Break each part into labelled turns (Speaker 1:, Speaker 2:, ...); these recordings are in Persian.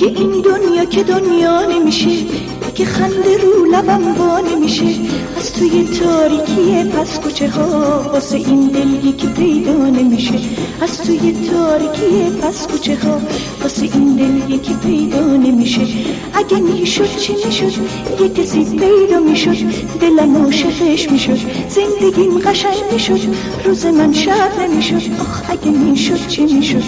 Speaker 1: این دنیا که دنیا نمیشه، دیگه خنده رو لبم وا نمیشه. از توی تاریکی پس کوچه ها واسه این دل یکی پیدا نمیشه. از توی تاریکی پس کوچه ها واسه این دل یکی پیدا نمیشه. اگه میشد چی میشد، یه کسی پیدا میشد، دلم عاشقش میشد، زندگیم قشنگ میشد، روز من شب نمیشد. آخ اگه میشد چی میشد.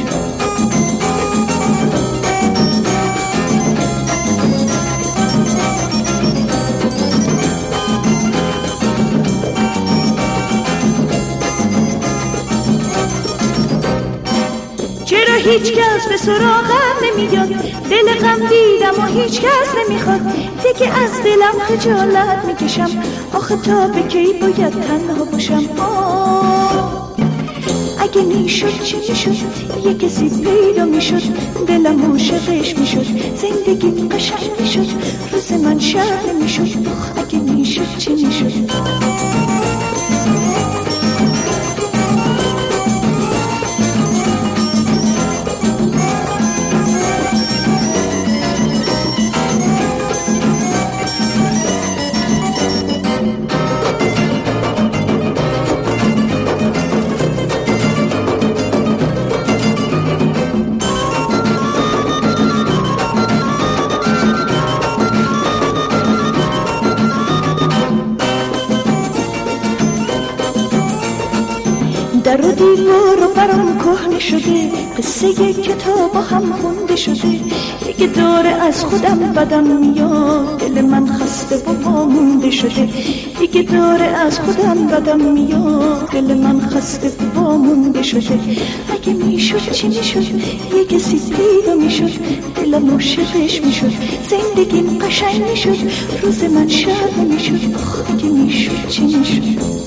Speaker 1: چرا هیچ کس به سراغم نمیاد، دل غم دیدم و هیچ کس نمیخواد، دیگه از دلم خجالت میکشم، آخه تا به کی باید تنها باشم. اگه میشد چی میشد، یه کسی پیدا میشد، دلم عاشقش میشد، زندگیم قشنگ میشد، روز من شب نمیشد. آخ اگه میشد چی میشد. در و دیوار و برام کهنه شده، قصه کتاب هم خونده شده، دیگه داره از خودم بدم میاد، دل من خسته و وامونده شده، دیگه داره از خودم بدم میاد، دل من خسته و وامونده شده. اگه میشد چی میشد، یه کسی پیدا میشد، دلم عاشقش میشد، زندگیم قشنگ میشد، روز من شب نمیشد. آخ اگه میشد چی میشد.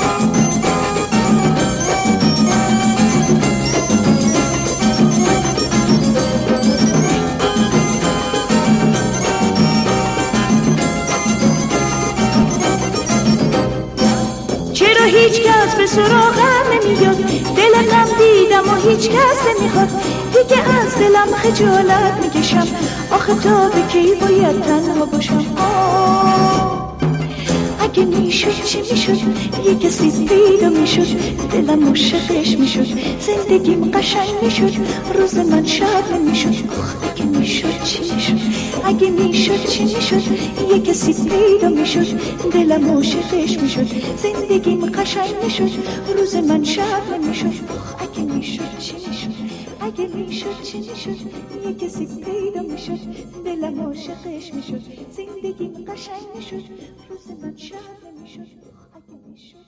Speaker 1: چرا هیچ کس به سراغم نمیاد، دل غم دیدم و هیچ کس نمیخواد، دیگه از دلم خجالت میکشم، آخه تا به کی باید تنها باشم. اگه میشد چی میشد، یه کسی پیدا میشد، دلم عاشقش میشد، زندگیم قشنگ میشد، روز من شب نمیشد. آخ اگه میشد چی میشد. اگه میشد چی میشد، یه کسی پیدا میشد، دلم عاشقش میشد، زندگیم قشنگ میشد، روز من شب نمیشد. آخ اگه میشد چی میشد. اگه میشد چی میشد، یه کسی پیدا میشد، دلم عاشقش میشد، زندگیم قشنگ میشد، روز من شب نمیشد. آخ اگه میشد.